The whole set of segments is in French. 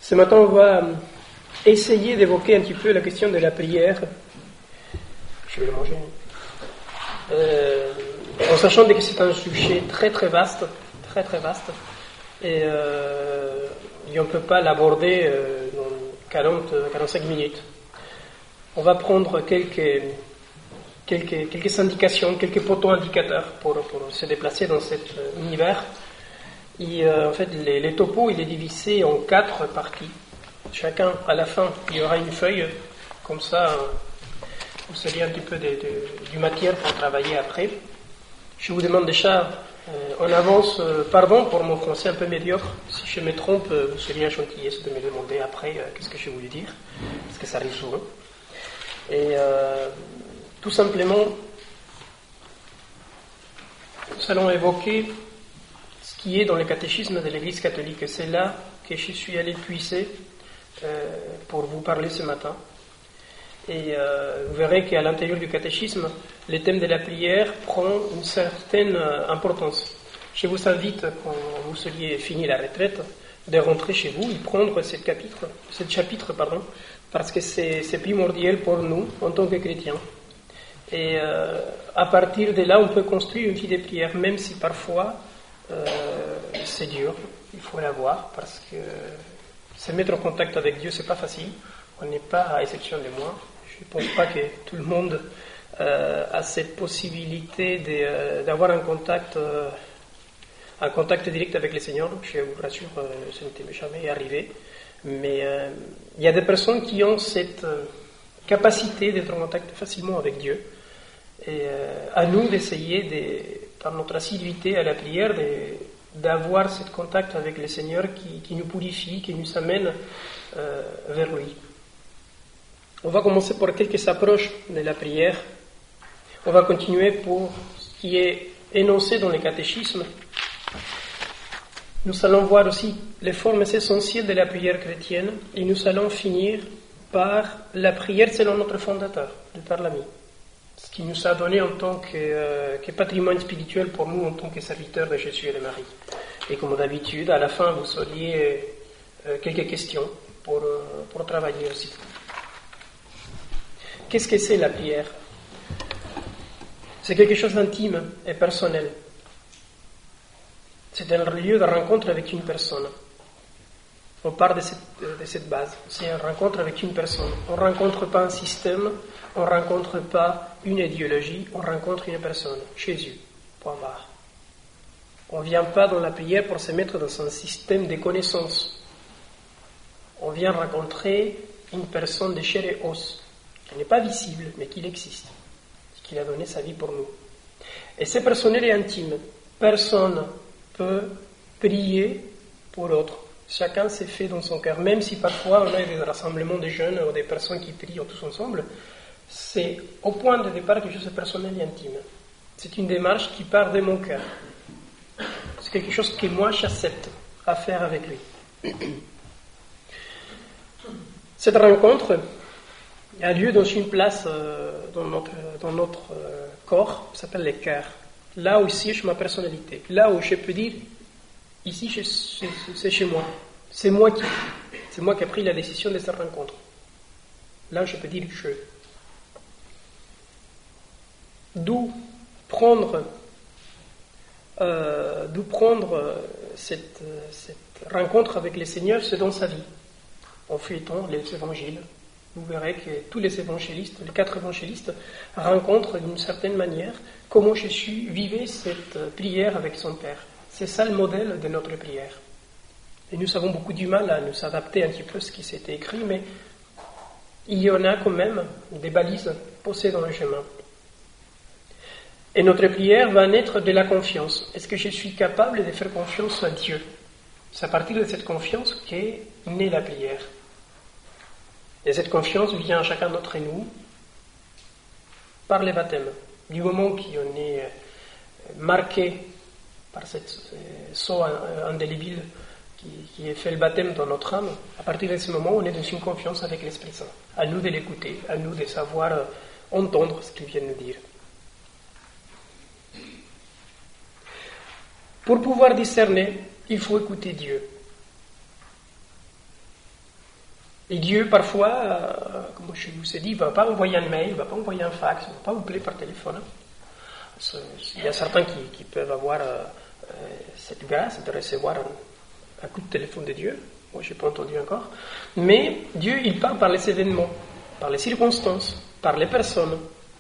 Ce matin, on va essayer d'évoquer un petit peu la question de la prière. Je vais le manger. En sachant que c'est un sujet très très vaste, et on ne peut pas l'aborder dans 40-45 minutes. On va prendre quelques indications, quelques poteaux indicateurs pour se déplacer dans cet univers. Et en fait, les topos, il est divisé en 4 parties. Chacun, à la fin, il y aura une feuille, comme ça, vous savez un petit peu du matière pour travailler après. Je vous demande déjà en avance, pardon pour mon français un peu médiocre. Si je me trompe, vous seriez gentil de me demander après qu'est-ce que je voulais dire, parce que ça arrive souvent. Et tout simplement, nous allons évoquer ce qui est dans le catéchisme de l'Église catholique. C'est là que je suis allé puiser pour vous parler ce matin. Et vous verrez qu'à l'intérieur du catéchisme, le thème de la prière prend une certaine importance. Je vous invite, quand vous seriez fini la retraite, de rentrer chez vous et prendre ce chapitre, parce que c'est primordial pour nous en tant que chrétiens. Et à partir de là, on peut construire une vie de prière, même si parfois c'est dur, il faut l'avoir, parce que se mettre en contact avec Dieu, c'est pas facile. On n'est pas, à exception de moi, je ne pense pas que tout le monde a cette possibilité d'avoir un contact direct avec le Seigneur. Je vous rassure, ça n'était jamais arrivé. Mais il y a des personnes qui ont cette capacité d'être en contact facilement avec Dieu. Et à nous d'essayer, par notre assiduité à la prière, d'avoir ce contact avec le Seigneur qui nous purifie, qui nous amène vers lui. On va commencer par quelques approches de la prière. On va continuer pour ce qui est énoncé dans le catéchisme. Nous allons voir aussi les formes essentielles de la prière chrétienne et nous allons finir par la prière selon notre fondateur, le Père Lamy, ce qui nous a donné en tant que patrimoine spirituel pour nous en tant que serviteurs de Jésus et de Marie. Et comme d'habitude, à la fin, vous auriez quelques questions pour travailler aussi. Qu'est-ce que c'est la prière? C'est quelque chose d'intime et personnel. C'est un lieu de rencontre avec une personne. On part de cette base. C'est une rencontre avec une personne. On ne rencontre pas un système, on ne rencontre pas une idéologie, on rencontre une personne, Jésus. Point barre. On ne vient pas dans la prière pour se mettre dans un système de connaissances. On vient rencontrer une personne de chair et os, qui n'est pas visible, mais qui existe, qui a donné sa vie pour nous. Et c'est personnel et intime. Personne peut prier pour l'autre. Chacun s'est fait dans son cœur. Même si parfois on a des rassemblements de jeunes ou des personnes qui prient tous ensemble, c'est au point de départ quelque chose de personnel et intime. C'est une démarche qui part de mon cœur. C'est quelque chose que moi j'accepte à faire avec lui. Cette rencontre a lieu dans une place dans notre corps, qui s'appelle le cœur. Là où siège ma personnalité. Là où je peux dire, ici c'est chez moi. C'est moi qui ai pris la décision de cette rencontre. Là où je peux dire je. D'où prendre cette rencontre avec le Seigneur, c'est dans sa vie. En feuilletant les évangiles, vous verrez que tous les évangélistes, les 4 évangélistes, rencontrent d'une certaine manière comment Jésus vivait cette prière avec son Père. C'est ça le modèle de notre prière. Et nous avons beaucoup du mal à nous adapter un petit peu à ce qui s'était écrit, mais il y en a quand même des balises posées dans le chemin. Et notre prière va naître de la confiance. Est-ce que je suis capable de faire confiance à Dieu? C'est à partir de cette confiance qu'est née la prière. Et cette confiance vient à chacun d'entre nous par le baptême. Du moment qu'on est marqué par cette sceau indélébile qui est fait le baptême dans notre âme, à partir de ce moment, on est dans une confiance avec l'Esprit Saint. À nous de l'écouter, à nous de savoir entendre ce qu'il vient nous dire. Pour pouvoir discerner, il faut écouter Dieu. Et Dieu, parfois, comme je vous ai dit, ne va pas envoyer un mail, ne va pas envoyer un fax, ne va pas vous appeler par téléphone. Il y a certains qui peuvent avoir cette grâce de recevoir un coup de téléphone de Dieu. Moi, je n'ai pas entendu encore. Mais Dieu, il parle par les événements, par les circonstances, par les personnes.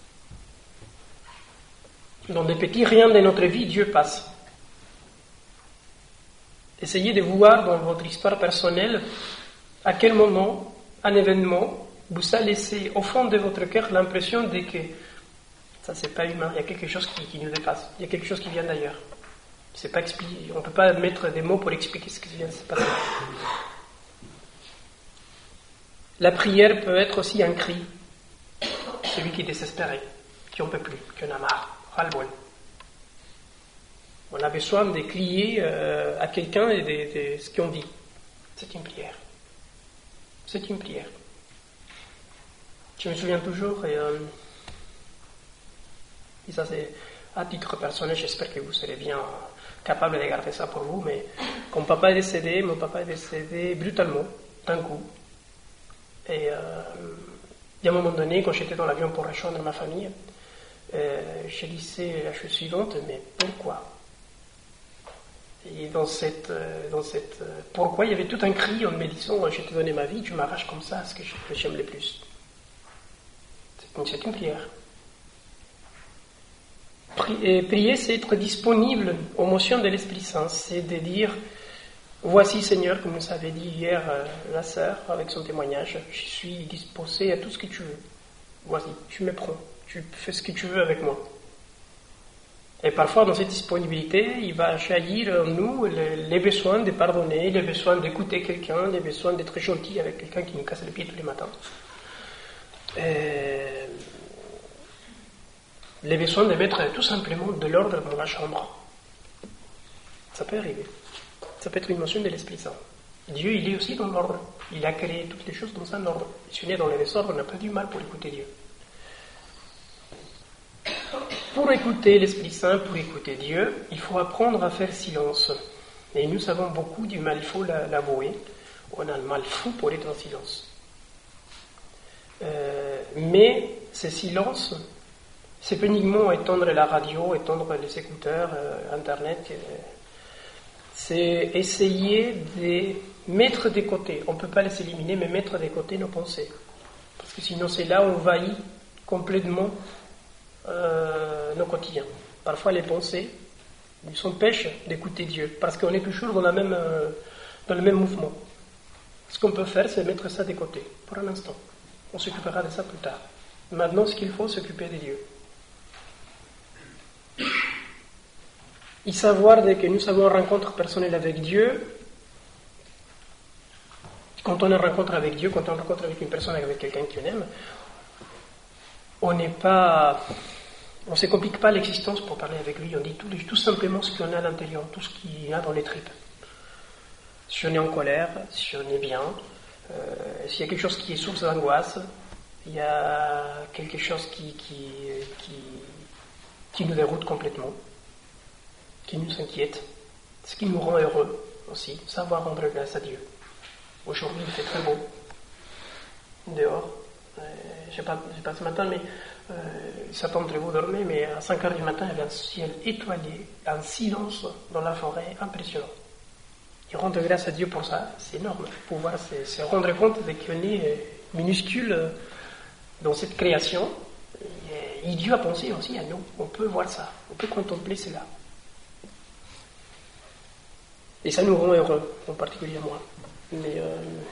Dans des petits riens de notre vie, Dieu passe. Essayez de voir dans votre histoire personnelle à quel moment un événement vous a laissé au fond de votre cœur l'impression de que ça c'est pas humain, il y a quelque chose qui nous dépasse, il y a quelque chose qui vient d'ailleurs. C'est pas expliqué, on ne peut pas mettre des mots pour expliquer ce qui vient de se passer. La prière peut être aussi un cri, celui qui est désespéré, qui n'en peut plus, qui en a marre, ras-le-bol. On a besoin de crier à quelqu'un et de ce qu'on dit. C'est une prière. C'est une prière. Je me souviens toujours, et ça c'est à titre personnel, j'espère que vous serez bien capable de garder ça pour vous, mais quand mon papa est décédé brutalement, d'un coup. Et il y a un moment donné, quand j'étais dans l'avion pour rejoindre ma famille, je disais la chose suivante, mais pourquoi ? Et dans cette pourquoi, il y avait tout un cri en me disant, je t'ai donné ma vie, tu m'arraches comme ça, ce que j'aime le plus. C'est une prière. Prier, c'est être disponible aux motions de l'Esprit Saint, c'est de dire, voici Seigneur, comme nous avait dit hier la sœur avec son témoignage, je suis disposé à tout ce que tu veux. Voici, tu me prends, tu fais ce que tu veux avec moi. Et parfois, dans cette disponibilité, il va jaillir en nous les besoins de pardonner, les besoins d'écouter quelqu'un, les besoins d'être gentil avec quelqu'un qui nous casse les pieds tous les matins. Les besoins de mettre tout simplement de l'ordre dans la chambre. Ça peut arriver. Ça peut être une notion de l'Esprit Saint. Dieu, il est aussi dans l'ordre. Il a créé toutes les choses dans un ordre. Si on est dans le désordre, on n'a pas du mal pour écouter Dieu. Pour écouter l'Esprit Saint, pour écouter Dieu, il faut apprendre à faire silence. Et nous avons beaucoup du mal, il faut l'avouer. On a le mal fou pour être en silence. Mais ce silence, c'est pas uniquement étendre la radio, étendre les écouteurs, Internet. C'est essayer de mettre de côté. On ne peut pas les éliminer, mais mettre de côté nos pensées. Parce que sinon, c'est là où on envahit complètement nos quotidiens. Parfois, les pensées nous empêchent d'écouter Dieu, parce qu'on est toujours dans le même mouvement. Ce qu'on peut faire, c'est mettre ça de côté, pour un instant. On s'occupera de ça plus tard. Maintenant, ce qu'il faut, c'est s'occuper de Dieu. Et savoir que nous avons une rencontre personnelle avec Dieu. Quand on a une rencontre avec Dieu, quand on rencontre avec une personne, avec quelqu'un qu'on aime, on ne se complique pas l'existence pour parler avec lui. On dit tout simplement ce qu'on a à l'intérieur, tout ce qu'il y a dans les tripes. Si on est en colère, si on est bien, s'il y a quelque chose qui est source d'angoisse, il y a quelque chose qui nous déroute complètement, qui nous inquiète, ce qui nous rend heureux aussi, savoir rendre grâce à Dieu. Aujourd'hui, il fait très beau dehors. Je sais pas ce matin, mais certains d'entre vous dormaient, mais à 5 heures du matin, il y avait un ciel étoilé, un silence dans la forêt impressionnant. Et rendre grâce à Dieu pour ça, c'est énorme. Pouvoir se rendre compte qu'on est minuscule dans cette création. Et Dieu a pensé aussi à nous. On peut voir ça, on peut contempler cela. Et ça nous rend heureux, en particulier moi. Mais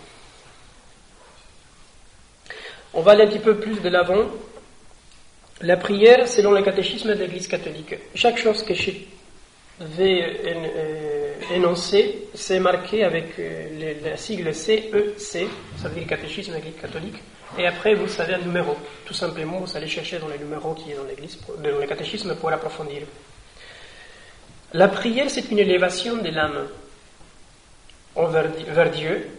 on va aller un petit peu plus de l'avant. La prière, selon le catéchisme de l'Église catholique. Chaque chose que je vais énoncer, c'est marqué avec la sigle CEC, ça veut dire catéchisme de l'Église catholique. Et après, vous savez un numéro. Tout simplement, vous allez chercher dans les numéros qui est dans l'Église, dans le catéchisme pour approfondir. La prière, c'est une élévation de l'âme vers Dieu.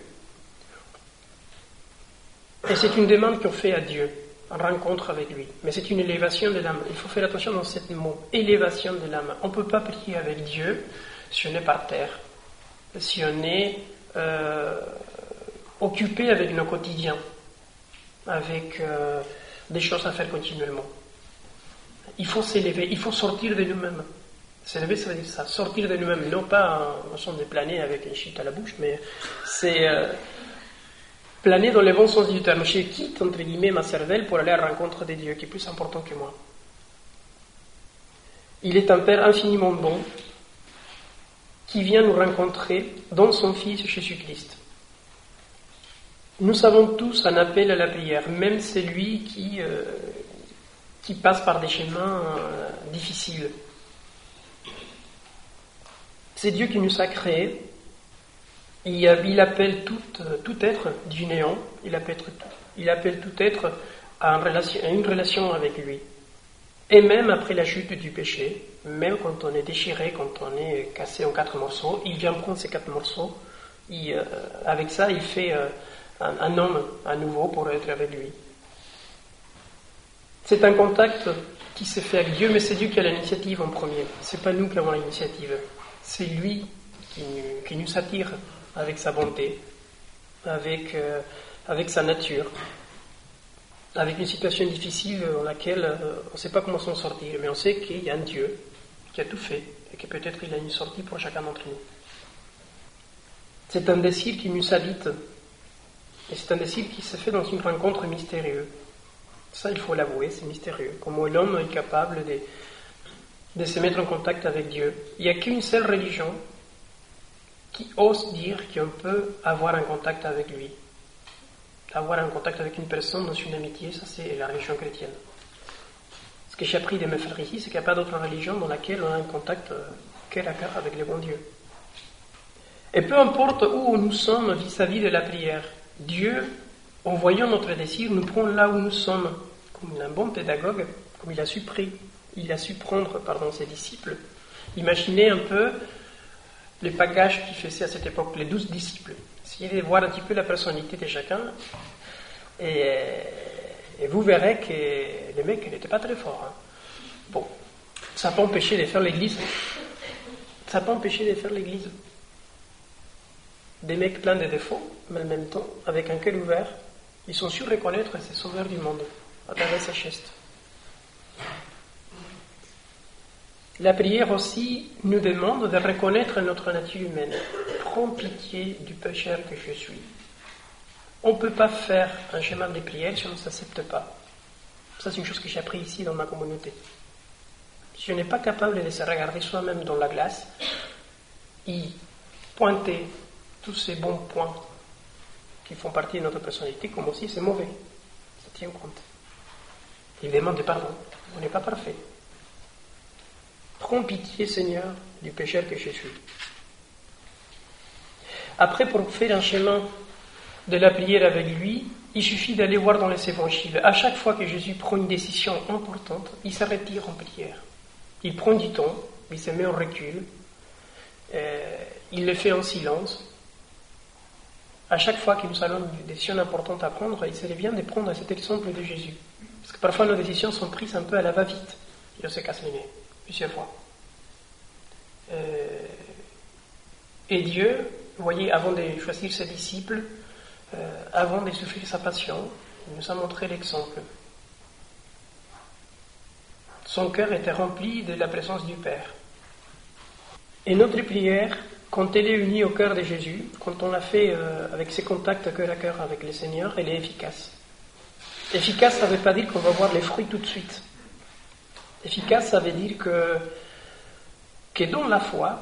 Et c'est une demande qu'on fait à Dieu, en rencontre avec lui. Mais c'est une élévation de l'âme. Il faut faire attention dans ce mot, élévation de l'âme. On ne peut pas prier avec Dieu si on est par terre, si on est occupés avec nos quotidiens, avec des choses à faire continuellement. Il faut s'élever, il faut sortir de nous-mêmes. S'élever, ça veut dire ça, sortir de nous-mêmes, non pas en façon de planer avec une chute à la bouche, mais c'est planer dans le bon sens du terme. Je quitte, entre guillemets, ma cervelle pour aller à la rencontre de Dieu, qui est plus important que moi. Il est un Père infiniment bon, qui vient nous rencontrer dans son Fils Jésus-Christ. Nous avons tous un appel à la prière, même celui qui passe par des chemins difficiles. C'est Dieu qui nous a créés. Il appelle tout être du néant, il appelle tout être à une relation avec lui. Et même après la chute du péché, même quand on est déchiré, quand on est cassé en 4 morceaux, il vient prendre ces 4 morceaux, avec ça il fait un homme à nouveau pour être avec lui. C'est un contact qui s'est fait avec Dieu, mais c'est Dieu qui a l'initiative en premier. C'est pas nous qui avons l'initiative. C'est lui qui nous attire avec sa bonté, avec sa nature, avec une situation difficile dans laquelle on ne sait pas comment s'en sortir, mais on sait qu'il y a un Dieu qui a tout fait et que peut-être il a une sortie pour chacun d'entre nous. C'est un désir qui nous habite et c'est un désir qui se fait dans une rencontre mystérieuse. Ça, il faut l'avouer, c'est mystérieux. Comment l'homme est capable de se mettre en contact avec Dieu. Il n'y a qu'une seule religion qui ose dire qu'on peut avoir un contact avec lui. Avoir un contact avec une personne dans une amitié, ça c'est la religion chrétienne. Ce que j'ai appris de mes frères ici, c'est qu'il n'y a pas d'autre religion dans laquelle on a un contact cœur à cœur avec le bon Dieu. Et peu importe où nous sommes vis-à-vis de la prière, Dieu, en voyant notre désir, nous prend là où nous sommes. Comme un bon pédagogue, comme il a su prendre ses disciples. Imaginez un peu les bagages qu'il faisait à cette époque, les 12 disciples. Essayez de voir un petit peu la personnalité de chacun, et vous verrez que les mecs n'étaient pas très forts. Hein. Bon, ça n'a pas empêché de faire l'église. Des mecs pleins de défauts, mais en même temps, avec un cœur ouvert, ils sont sûrs de reconnaître ces sauveurs du monde, à travers ces gestes. La prière aussi nous demande de reconnaître notre nature humaine. Prends pitié du pécheur que je suis. On ne peut pas faire un chemin de prière si on ne s'accepte pas. Ça, c'est une chose que j'ai appris ici dans ma communauté. Si on n'est pas capable de se regarder soi-même dans la glace et pointer tous ces bons points qui font partie de notre personnalité, comme aussi c'est mauvais. Ça tient compte. Il demande pardon. On n'est pas parfait. Prends pitié, Seigneur, du pécheur que je suis. Après, pour faire un chemin de la prière avec lui, il suffit d'aller voir dans les évangiles. À chaque fois que Jésus prend une décision importante, il se retire en prière. Il prend du temps, il se met en recul, il le fait en silence. À chaque fois que nous avons une décision importante à prendre, il serait bien de prendre cet exemple de Jésus. Parce que parfois nos décisions sont prises un peu à la va-vite. Et on se casse les nez, plusieurs fois. Et Dieu, vous voyez, avant de choisir ses disciples, avant de souffrir sa passion, il nous a montré l'exemple. Son cœur était rempli de la présence du Père. Et notre prière, quand elle est unie au cœur de Jésus, quand on la fait avec ses contacts cœur à cœur avec le Seigneur, elle est efficace. Efficace, ça ne veut pas dire qu'on va voir les fruits tout de suite. Efficace, ça veut dire que dans la foi,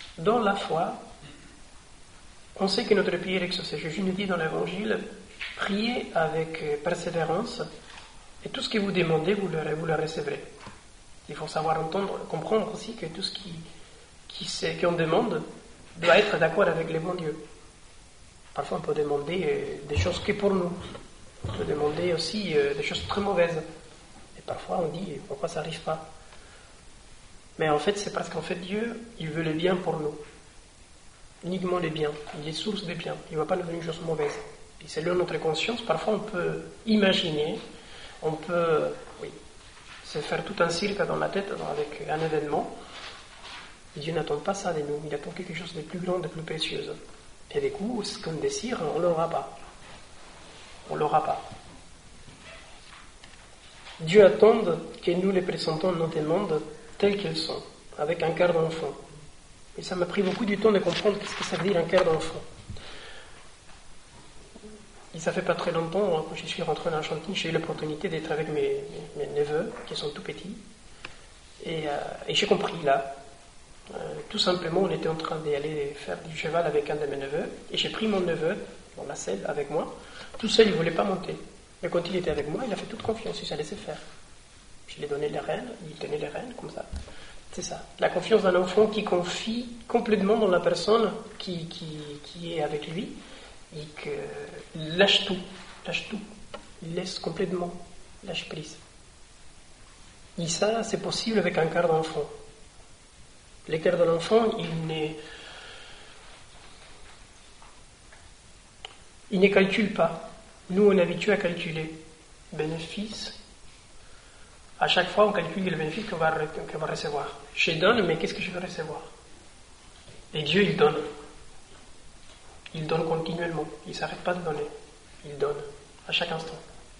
on sait que notre prière est exaucée. Jésus nous dit dans l'Évangile, priez avec persévérance, et tout ce que vous demandez, vous le recevrez. Il faut savoir comprendre aussi que tout ce qu'on demande doit être d'accord avec le bon Dieu. Parfois, on peut demander des choses que pour nous. On peut demander aussi des choses très mauvaises. Et parfois, on dit, pourquoi ça n'arrive pas? Mais en fait, c'est parce qu'en fait, Dieu, il veut le bien pour nous. Uniquement le bien. Il est source de bien. Il ne va pas nous donner une chose mauvaise. Et selon notre conscience, parfois, on peut imaginer, on peut, se faire tout un cirque dans la tête avec un événement. Dieu n'attend pas ça de nous. Il attend quelque chose de plus grand, de plus précieux. Et du coup, ce qu'on désire, on ne l'aura pas. on ne l'aura pas. Dieu attend que nous les présentons nos demandes telles qu'elles sont, avec un cœur d'enfant. Et ça m'a pris beaucoup du temps de comprendre ce que ça veut dire un cœur d'enfant. Et ça fait pas très longtemps, quand je suis rentré en Argentine, j'ai eu l'opportunité d'être avec mes neveux, qui sont tout petits. Et j'ai compris là. Tout simplement, on était en train d'aller faire du cheval avec un de mes neveux, et j'ai pris mon neveu dans la selle avec moi. Tout seul, il ne voulait pas monter. Mais quand il était avec moi, il a fait toute confiance, il s'est laissé faire. Je lui ai donné les rênes, il tenait les rênes, comme ça. C'est ça. La confiance d'un enfant qui confie complètement dans la personne qui est avec lui, et qu'il lâche tout. Il laisse complètement, lâche prise. Et ça, c'est possible avec un cœur d'enfant. Le cœur de l'enfant, il ne calcule pas. Nous, on est habitué à calculer. Bénéfice. À chaque fois, on calcule le bénéfice qu'on va recevoir. Je donne, mais qu'est-ce que je vais recevoir? Et Dieu, il donne. Il donne continuellement. Il ne s'arrête pas de donner. Il donne à chaque instant.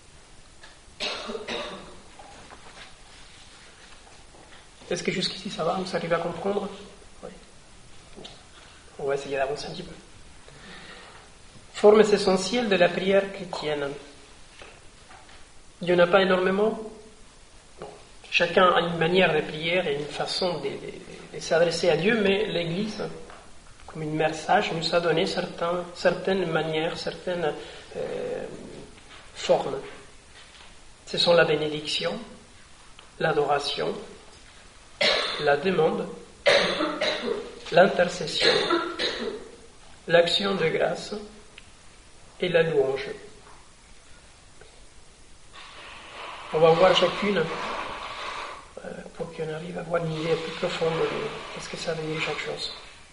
Est-ce que jusqu'ici ça va? Vous arrivez à comprendre? Oui. On va essayer d'avancer un petit peu. Formes essentielles de la prière chrétienne. Il n'y en a pas énormément. Bon. Chacun a une manière de prière et une façon de s'adresser à Dieu, mais l'Église, comme une mère sage, nous a donné certaines manières, certaines formes. Ce sont la bénédiction, l'adoration, la demande, l'intercession, l'action de grâce et la louange. On va voir chacune pour qu'on arrive à avoir une idée plus profonde de ce que ça veut dire chaque chose.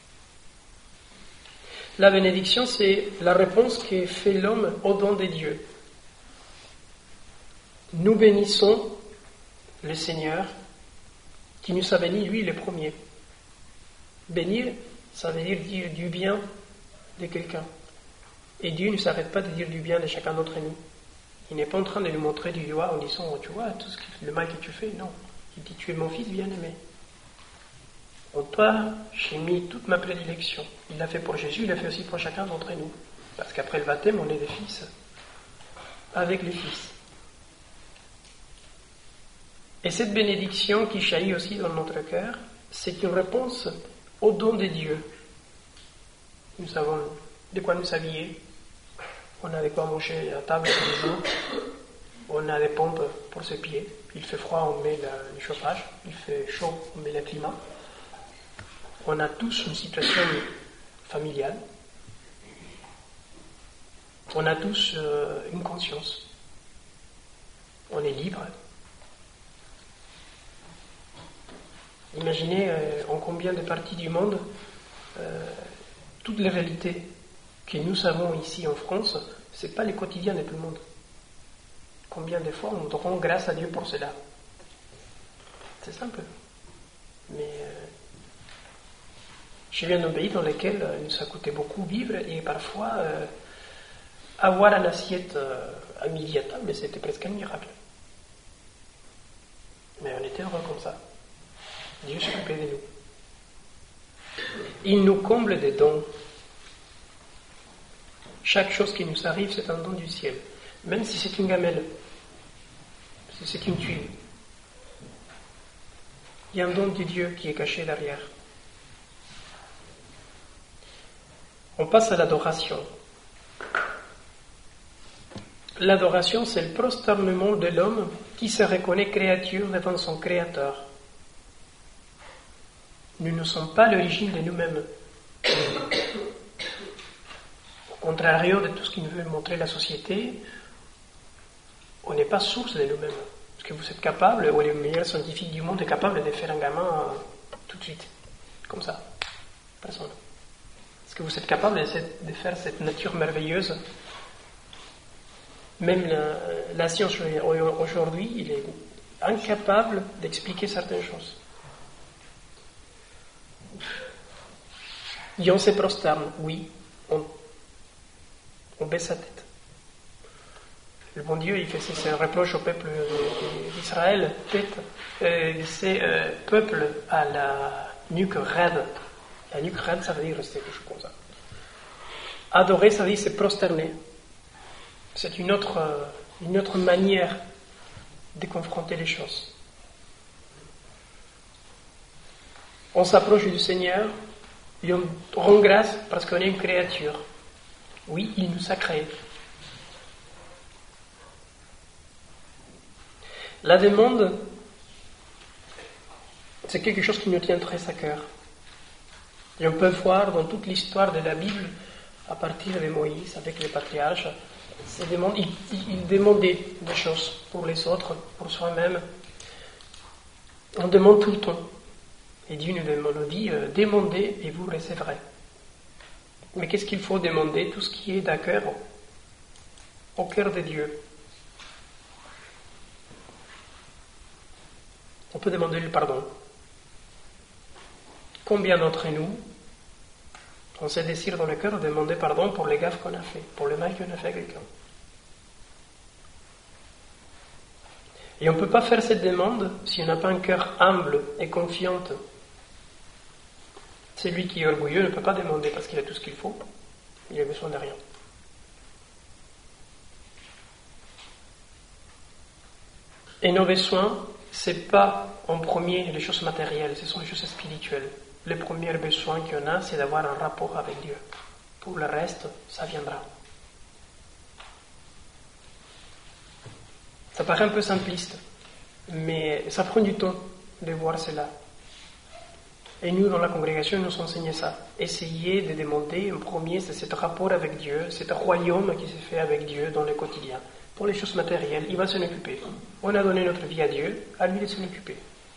La bénédiction, c'est la réponse que fait l'homme au don de Dieu. Nous bénissons le Seigneur qui nous a bénis, lui, le premier. Bénir, ça veut dire du bien de quelqu'un. Et Dieu ne s'arrête pas de dire du bien de chacun d'entre nous. Il n'est pas en train de nous montrer du doigt en disant, tu vois, tout le mal que tu fais. Non. Il dit, tu es mon fils bien-aimé. En toi, j'ai mis toute ma prédilection. Il l'a fait pour Jésus, il l'a fait aussi pour chacun d'entre nous. Parce qu'après le baptême, on est des fils. Avec les fils. Et cette bénédiction qui jaillit aussi dans notre cœur, c'est une réponse au don de Dieu. Nous avons de quoi nous habiller, on a de quoi manger à table tous les jours, on a des pompes pour ses pieds, il fait froid, on met le chauffage, il fait chaud, on met le climat. On a tous une situation familiale, on a tous une conscience, on est libre. Imaginez en combien de parties du monde toutes les réalités que nous avons ici en France, ce n'est pas les quotidiens de tout le monde. Combien de fois on rend grâce à Dieu pour cela? C'est simple. Mais je viens d'un pays dans lequel ça coûtait beaucoup vivre et parfois avoir une assiette à midi à table, c'était presque un miracle. Mais on était heureux comme ça. Dieu s'occupait de nous. Il nous comble des dons. Chaque chose qui nous arrive, c'est un don du ciel. Même si c'est une gamelle, si c'est une tuile. Il y a un don de Dieu qui est caché derrière. On passe à l'adoration. L'adoration, c'est le prosternement de l'homme qui se reconnaît créature devant son Créateur. Nous ne sommes pas l'origine de nous-mêmes. Au contraire de tout ce qui nous veut montrer la société, on n'est pas source de nous-mêmes. Est-ce que vous êtes capable, ou les meilleurs scientifiques du monde est capable de faire un gamin tout de suite, comme ça? Personne. Est-ce que vous êtes capable de faire cette nature merveilleuse? Même la science aujourd'hui, il est incapable d'expliquer certaines choses. Et on se prosterne, oui, on baisse sa tête. Le bon Dieu, c'est un reproche au peuple d'Israël. Ces peuples à la nuque raide. La nuque raide, ça veut dire rester quelque chose comme ça. Adorer, ça veut dire se prosterner. C'est une autre manière de confronter les choses. On s'approche du Seigneur et on rend grâce parce qu'on est une créature. Oui, il nous a créés. La demande, c'est quelque chose qui nous tient très à cœur. Et on peut voir dans toute l'histoire de la Bible, à partir de Moïse, avec les patriarches, ils demandaient des choses pour les autres, pour soi-même. On demande tout le temps. Et Dieu nous dit, demandez et vous recevrez. Mais qu'est-ce qu'il faut demander? Tout ce qui est d'accord au cœur de Dieu. On peut demander le pardon. Combien d'entre nous, on se désire dans le cœur de demander pardon pour les gaffes qu'on a fait, pour le mal qu'on a fait à quelqu'un. Et on ne peut pas faire cette demande si on n'a pas un cœur humble et confiant. Celui qui est orgueilleux ne peut pas demander parce qu'il a tout ce qu'il faut. Il a besoin de rien. Et nos besoins, ce n'est pas en premier les choses matérielles, ce sont les choses spirituelles. Le premier besoin qu'on a, c'est d'avoir un rapport avec Dieu. Pour le reste, ça viendra. Ça paraît un peu simpliste, mais ça prend du temps de voir cela. Et nous, dans la congrégation, nous enseignons ça. Essayer de demander en premier, c'est ce rapport avec Dieu, ce royaume qui se fait avec Dieu dans le quotidien. Pour les choses matérielles, il va s'en occuper. On a donné notre vie à Dieu, à lui de s'en occuper.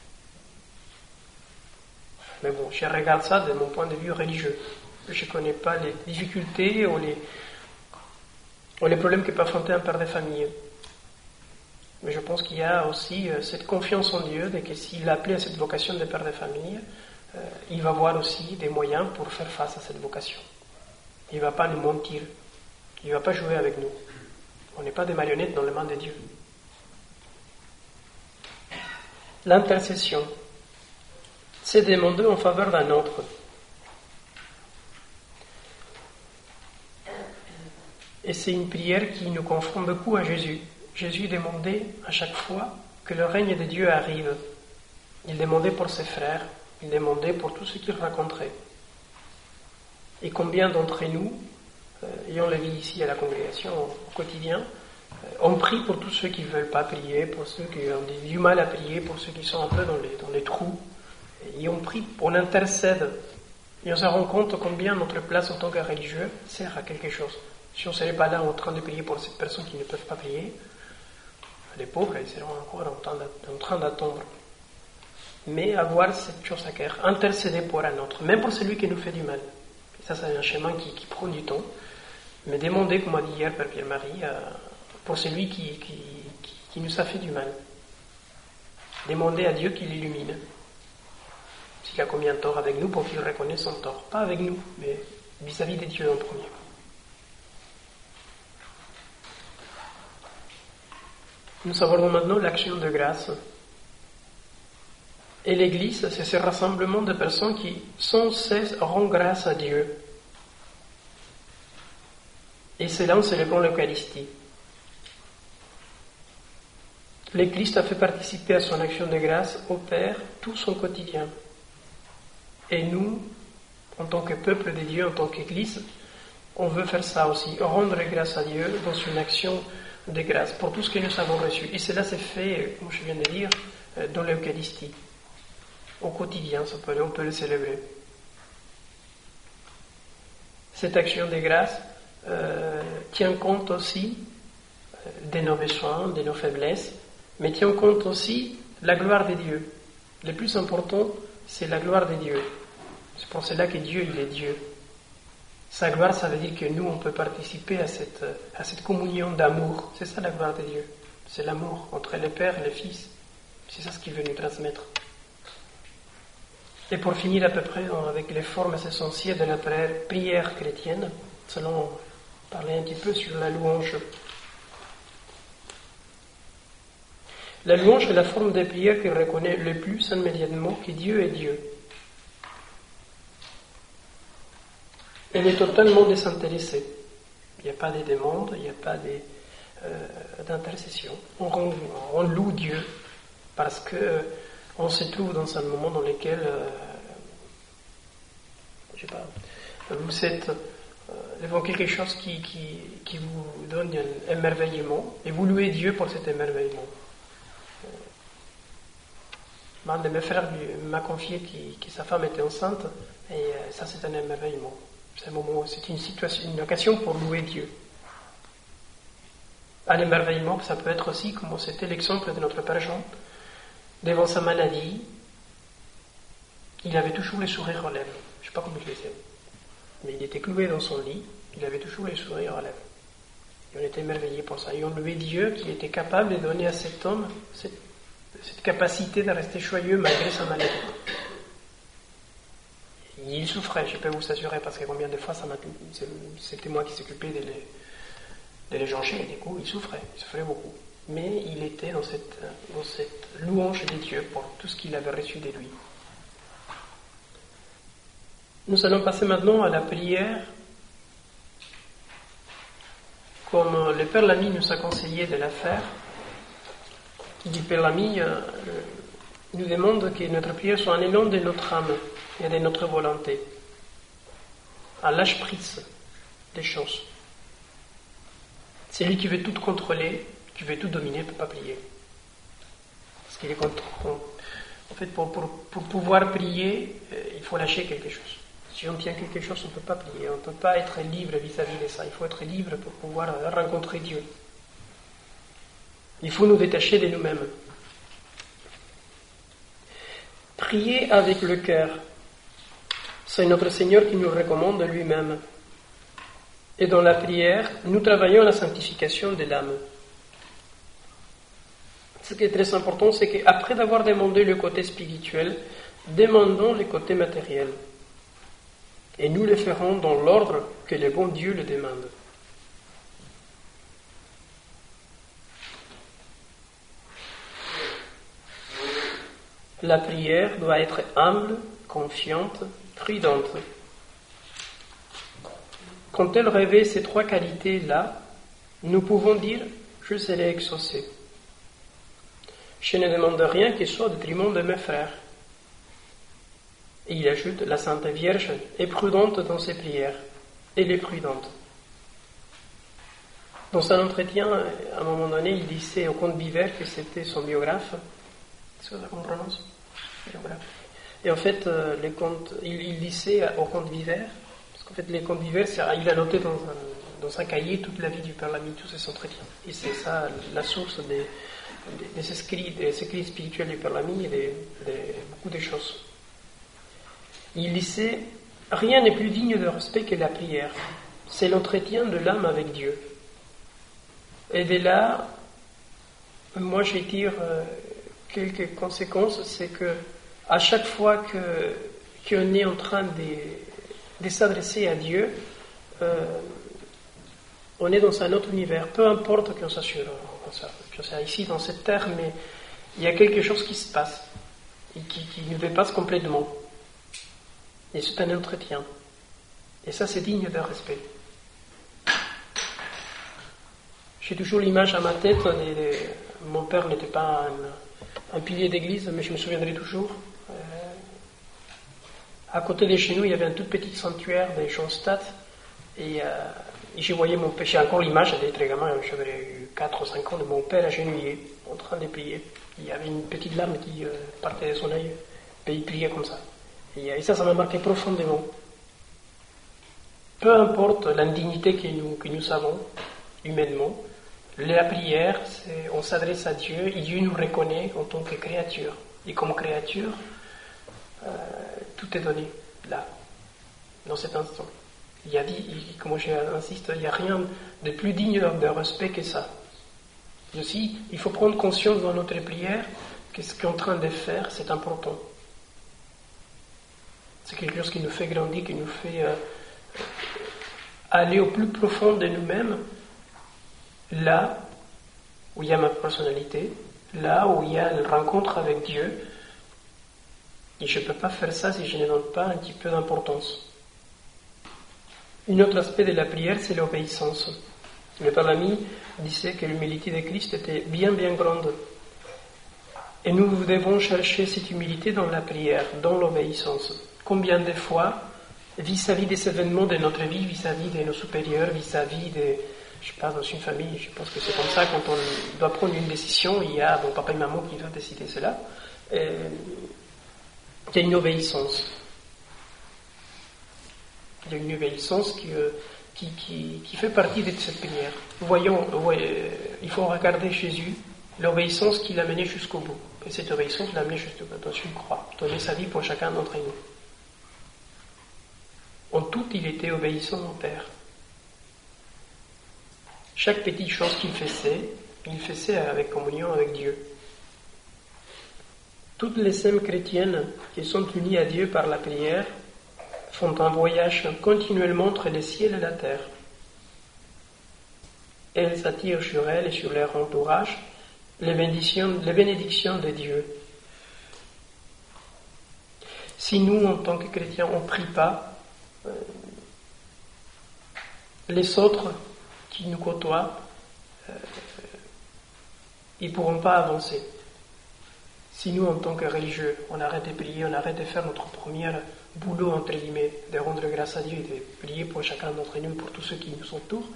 Mais bon, je regarde ça de mon point de vue religieux. Je ne connais pas les difficultés ou les problèmes que peut affronter un père de famille. Mais je pense qu'il y a aussi cette confiance en Dieu, de que s'il a appelé à cette vocation de père de famille, il va avoir aussi des moyens pour faire face à cette vocation. Il ne va pas nous mentir. Il ne va pas jouer avec nous. On n'est pas des marionnettes dans les mains de Dieu. L'intercession, c'est demander en faveur d'un autre. Et c'est une prière qui nous confond beaucoup à Jésus. Jésus demandait à chaque fois que le règne de Dieu arrive. Il demandait pour ses frères, il demandait pour tout ce qu'il rencontrait. Et combien d'entre nous, et on le vit ici à la congrégation au quotidien, on prie pour tous ceux qui ne veulent pas prier, pour ceux qui ont du mal à prier, pour ceux qui sont un peu dans les trous. Et on prie, on intercède. Et on se rend compte combien notre place en tant que religieux sert à quelque chose. Si on ne serait pas là en train de prier pour ces personnes qui ne peuvent pas prier, les pauvres, ils seront encore en train d'attendre. Mais avoir cette chose à cœur, intercéder pour un autre, même pour celui qui nous fait du mal. Et ça, c'est un chemin qui prend du temps. Mais demander, comme a dit hier Père Pierre-Marie, pour celui qui nous a fait du mal. Demander à Dieu qu'il l'illumine. S'il a commis un tort avec nous, pour qu'il reconnaisse son tort. Pas avec nous, mais vis-à-vis de Dieu en premier. Nous abordons maintenant l'action de grâce. Et l'Église, c'est ce rassemblement de personnes qui, sans cesse, rendent grâce à Dieu. Et cela en célébrant l'Eucharistie. L'Église a fait participer à son action de grâce au Père tout son quotidien. Et nous, en tant que peuple de Dieu, en tant qu'Église, on veut faire ça aussi, rendre grâce à Dieu dans une action de grâce pour tout ce que nous avons reçu. Et cela s'est fait, comme je viens de dire, dans l'Eucharistie. Au quotidien, on peut le célébrer. Cette action de grâce tient compte aussi de nos besoins, de nos faiblesses, mais tient compte aussi de la gloire de Dieu. Le plus important, c'est la gloire de Dieu. C'est pour cela que Dieu, il est Dieu. Sa gloire, ça veut dire que nous, on peut participer à cette communion d'amour. C'est ça la gloire de Dieu. C'est l'amour entre le Père et le Fils. C'est ça ce qu'il veut nous transmettre. Et pour finir à peu près avec les formes essentielles de la prière chrétienne, selon parler un petit peu sur la louange. La louange est la forme de prière qui reconnaît le plus immédiatement que Dieu est Dieu. Elle est totalement désintéressée. Il n'y a pas de demande, il n'y a pas d'intercession. On loue Dieu parce qu'on se trouve dans un moment dans lequel, vous êtes devant quelque chose qui vous donne un émerveillement et vous louez Dieu pour cet émerveillement. Un de mes frères m'a confié que sa femme était enceinte et ça c'est un émerveillement. C'est un moment, c'est une occasion pour louer Dieu. Un émerveillement, ça peut être aussi, comme c'était l'exemple de notre Père Jean, devant sa maladie, il avait toujours le sourire aux lèvres. Je ne sais pas comment il le faisait, mais il était cloué dans son lit, il avait toujours le sourire aux lèvres. Et on était émerveillés pour ça. Et on louait Dieu qui était capable de donner à cet homme cette capacité de rester joyeux malgré sa maladie. Il souffrait, je peux vous assurer, parce que combien de fois c'était moi qui s'occupais de les joncher, et du coup il souffrait beaucoup. Mais il était dans cette louange de Dieu pour tout ce qu'il avait reçu de lui. Nous allons passer maintenant à la prière, comme le Père Lamy nous a conseillé de la faire. Le Père Lamy nous demande que notre prière soit un élan de notre âme et de notre volonté, à lâche-prise des choses. Celui qui veut tout contrôler, qui veut tout dominer, ne peut pas prier. Parce qu'il est en fait, pour pouvoir prier, il faut lâcher quelque chose. Si on tient quelque chose, on ne peut pas prier. On ne peut pas être libre vis-à-vis de ça. Il faut être libre pour pouvoir rencontrer Dieu. Il faut nous détacher de nous-mêmes. Prier avec le cœur. C'est notre Seigneur qui nous recommande lui-même. Et dans la prière, nous travaillons à la sanctification de l'âme. Ce qui est très important, c'est qu'après d'avoir demandé le côté spirituel, demandons le côté matériel. Et nous le ferons dans l'ordre que le bon Dieu le demande. La prière doit être humble, confiante, prudente. Quand elle revêt ces trois qualités-là, nous pouvons dire « Je serai exaucé ». Je ne demande rien qui soit au détriment de mes frères. Et il ajoute « La Sainte Vierge est prudente dans ses prières. Elle est prudente ». Dans un entretien, à un moment donné, il disait au comte Biver que c'était son biographe. Est-ce que ça qu'on prononce ? Et en fait, il disait au comte Biver, parce qu'en fait, les comtes Biver, il a noté dans un cahier toute la vie du Père Lamy, tous ses entretiens. Et c'est ça la source des écrits spirituels du Père Lamy et de beaucoup de choses. Il disait « Rien n'est plus digne de respect que la prière. C'est l'entretien de l'âme avec Dieu. » Et de là, moi je tire quelques conséquences, c'est que à chaque fois qu'on est en train de s'adresser à Dieu, on est dans un autre univers, peu importe qu'on soit ici dans cette terre, mais il y a quelque chose qui se passe et qui nous dépasse complètement. Et c'est un entretien. Et ça, c'est digne de respect. J'ai toujours l'image à ma tête. Mon père n'était pas un pilier d'église, mais je me souviendrai toujours. À côté de chez nous, il y avait un tout petit sanctuaire de Schoenstatt. Et je voyais mon père. J'ai encore l'image d'être gamin. J'avais eu 4 ou 5 ans de mon père agenouillé, en train de prier. Il y avait une petite larme qui partait de son œil. Et il priait comme ça. Et ça m'a marqué profondément. Peu importe l'indignité que nous avons, humainement, la prière, on s'adresse à Dieu et Dieu nous reconnaît en tant que créature. Et comme créature, tout est donné là, dans cet instant. Il a dit, comme j'insiste, il n'y a rien de plus digne de respect que ça. Et aussi, il faut prendre conscience dans notre prière que ce qu'on est en train de faire, c'est important. C'est quelque chose qui nous fait grandir, qui nous fait aller au plus profond de nous-mêmes, là où il y a ma personnalité, là où il y a une rencontre avec Dieu. Et je ne peux pas faire ça si je ne donne pas un petit peu d'importance. Un autre aspect de la prière, c'est l'obéissance. Le Père Lamy disait que l'humilité de Christ était bien, bien grande. Et nous devons chercher cette humilité dans la prière, dans l'obéissance. Combien de fois, vis-à-vis des événements de notre vie, vis-à-vis de nos supérieurs, vis-à-vis de, je sais pas, dans une famille, je pense que c'est comme ça, quand on doit prendre une décision, il y a mon papa et maman qui doivent décider cela, il y a une obéissance. Il y a une obéissance qui fait partie de cette prière. Voyons, il faut regarder Jésus, l'obéissance qu'il a menée jusqu'au bout. Et cette obéissance l'a amené jusqu'au bout, dans une croix, donner sa vie pour chacun d'entre nous. En tout, il était obéissant au Père. Chaque petite chose qu'il faisait avec communion avec Dieu. Toutes les âmes chrétiennes qui sont unies à Dieu par la prière font un voyage continuellement entre le ciel et la terre. Elles attirent sur elles et sur leur entourage les bénédictions de Dieu. Si nous, en tant que chrétiens, on ne prie pas, les autres qui nous côtoient, ils ne pourront pas avancer. Si nous, en tant que religieux, on arrête de prier, on arrête de faire notre premier boulot, entre guillemets, de rendre grâce à Dieu et de prier pour chacun d'entre nous, pour tous ceux qui nous entourent,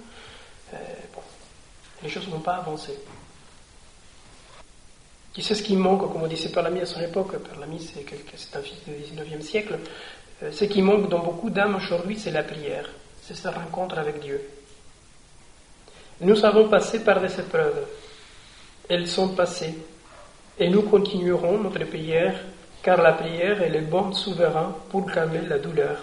les choses ne vont pas avancer. Qui sait ce qui manque, comme on disait Père Lamy à son époque, Père Lamy c'est un fils du XIXe siècle, ce qui manque dans beaucoup d'âmes aujourd'hui, c'est la prière, c'est cette rencontre avec Dieu. Nous avons passé par des épreuves, elles sont passées, et nous continuerons notre prière, car la prière est le bon souverain pour calmer la douleur.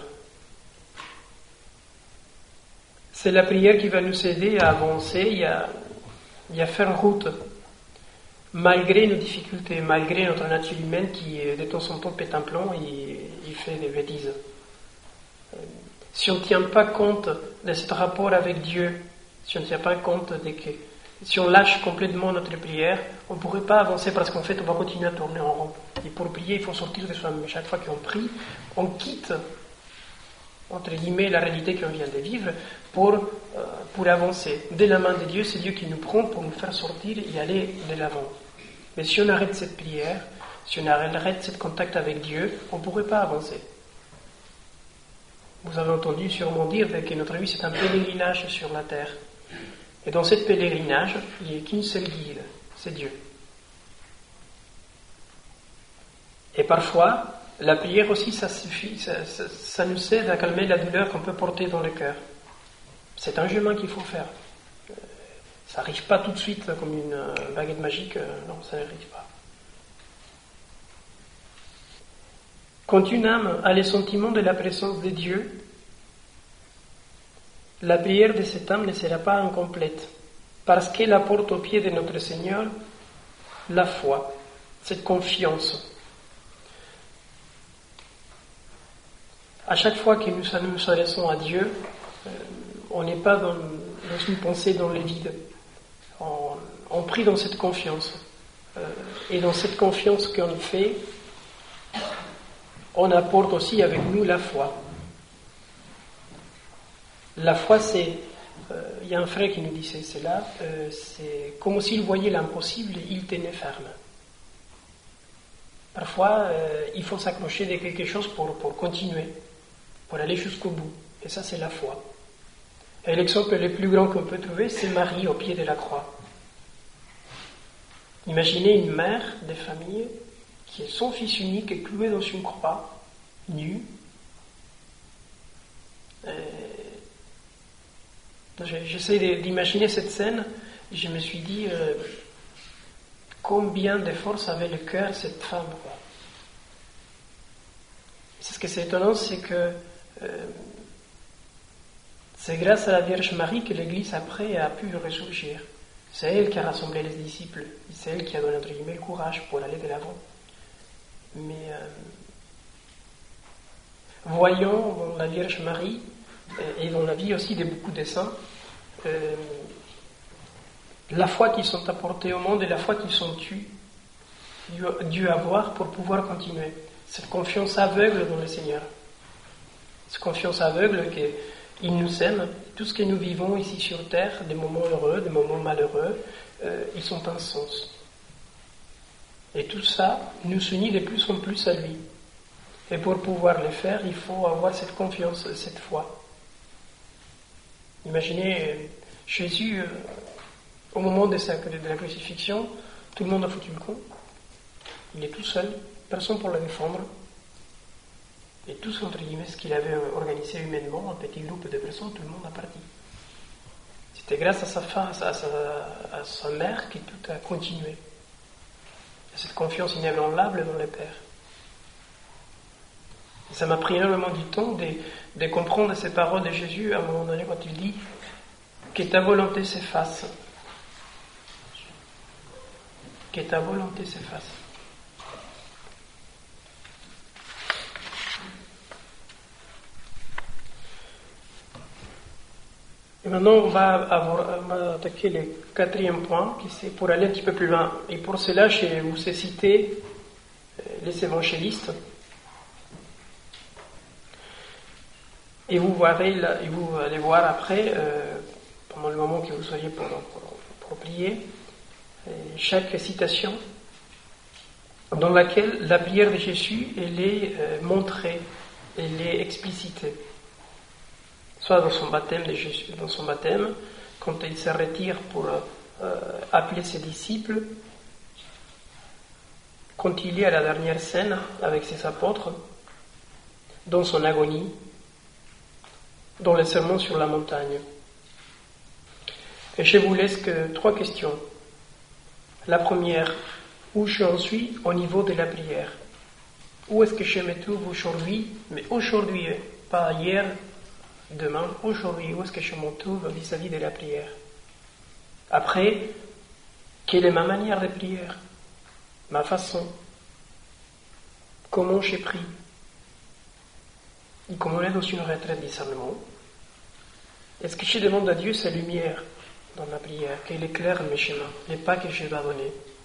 C'est la prière qui va nous aider à avancer et à faire route, malgré nos difficultés, malgré notre nature humaine qui, de temps en temps, pète un plomb et il fait des bêtises. Si on ne tient pas compte de ce rapport avec Dieu, si on ne tient pas compte de que, si on lâche complètement notre prière, on ne pourrait pas avancer parce qu'en fait, on va continuer à tourner en rond. Et pour prier, il faut sortir de soi-même. Chaque fois qu'on prie, on quitte, entre guillemets, la réalité qu'on vient de vivre pour avancer. De la main de Dieu, c'est Dieu qui nous prend pour nous faire sortir et aller de l'avant. Mais si on arrête cette prière, si on arrête ce contact avec Dieu, on ne pourrait pas avancer. Vous avez entendu sûrement dire que notre vie c'est un pèlerinage sur la terre. Et dans ce pèlerinage, il n'y a qu'une seule guide, c'est Dieu. Et parfois, la prière aussi, ça suffit, ça nous aide à calmer la douleur qu'on peut porter dans le cœur. C'est un chemin qu'il faut faire. Ça n'arrive pas tout de suite comme une baguette magique, non, ça n'arrive pas. Quand une âme a le sentiment de la présence de Dieu, la prière de cette âme ne sera pas incomplète, parce qu'elle apporte au pied de notre Seigneur la foi, cette confiance. À chaque fois que nous nous adressons à Dieu, on n'est pas dans une pensée dans le vide. On prie dans cette confiance. Et dans cette confiance qu'on fait, on apporte aussi avec nous la foi. La foi, c'est... Il y a un frère qui nous disait cela, c'est comme s'il voyait l'impossible, il tenait ferme. Parfois, il faut s'accrocher de quelque chose pour continuer, pour aller jusqu'au bout. Et ça, c'est la foi. Et l'exemple le plus grand qu'on peut trouver, c'est Marie au pied de la croix. Imaginez une mère de famille qui est son fils unique est cloué dans une croix, nu. J'essaie d'imaginer cette scène et je me suis dit combien de force avait le cœur cette femme. Ce qui est étonnant, c'est que c'est grâce à la Vierge Marie que l'Église après a pu ressurgir. C'est elle qui a rassemblé les disciples, c'est elle qui a donné entre guillemets le courage pour aller de l'avant. Mais voyons dans la Vierge Marie et dans la vie aussi de beaucoup de saints la foi qu'ils sont apportés au monde et la foi qu'ils ont eue dû avoir pour pouvoir continuer. Cette confiance aveugle dans le Seigneur. Cette confiance aveugle qu'il nous aime. Tout ce que nous vivons ici sur terre, des moments heureux, des moments malheureux, ils sont un sens. Et tout ça nous unit de plus en plus à lui. Et pour pouvoir le faire, il faut avoir cette confiance, cette foi. Imaginez Jésus, au moment de la crucifixion, tout le monde a foutu le camp. Il est tout seul, personne pour le défendre. Et tout entre guillemets, ce qu'il avait organisé humainement, un petit groupe de personnes, tout le monde a parti. C'était grâce à sa femme, à sa mère que tout a continué. Cette confiance inébranlable dans le Père. Et ça m'a pris énormément du temps de comprendre ces paroles de Jésus à un moment donné quand il dit que ta volonté s'efface. Que ta volonté s'efface. Et maintenant, on va attaquer le 4e point, qui c'est pour aller un petit peu plus loin. Et pour cela, je vous ai cité les évangélistes. Et vous allez voir après, pendant le moment que vous soyez pour prier, chaque citation dans laquelle la prière de Jésus elle est montrée, elle est explicitée. Soit dans son baptême de Jésus, dans son baptême, quand il se retire pour appeler ses disciples, quand il est à la dernière scène avec ses apôtres, dans son agonie, dans le sermon sur la montagne. Et je vous laisse que 3 questions. La première, où j'en suis au niveau de la prière? Où est-ce que je me trouve aujourd'hui? Mais aujourd'hui, pas hier, demain, aujourd'hui, où est-ce que je me trouve vis-à-vis de la prière? Après, quelle est ma manière de prière? Ma façon? Comment j'ai prie? Et comme on est dans une retraite de discernement, est-ce que je demande à Dieu sa lumière dans ma prière, qu'il éclaire mes chemins, les pas que je dois donner?